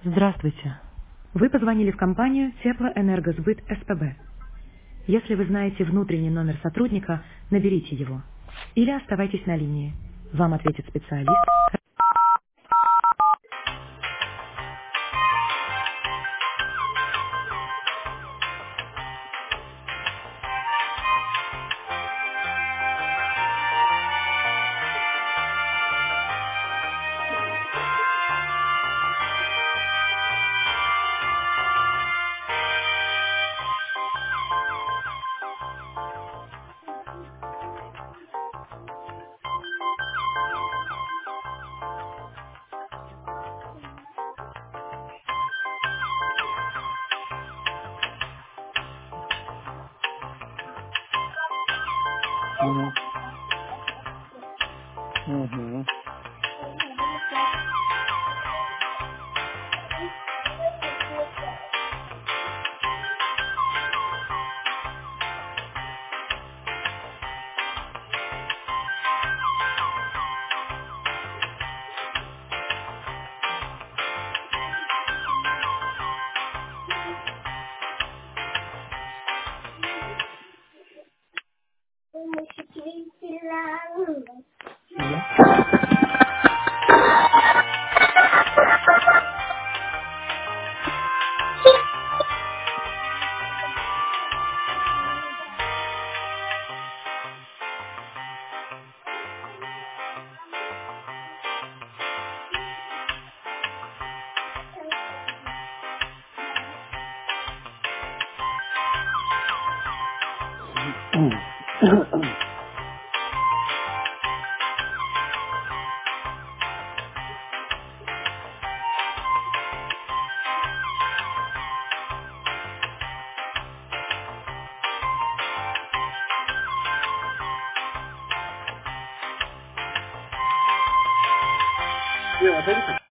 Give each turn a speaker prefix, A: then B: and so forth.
A: Здравствуйте. Вы позвонили в компанию Теплоэнергосбыт СПБ. Если вы знаете внутренний номер сотрудника, наберите его. Или оставайтесь на линии. Вам ответит специалист.
B: Мгм. Мгм. Мгм. Отойди.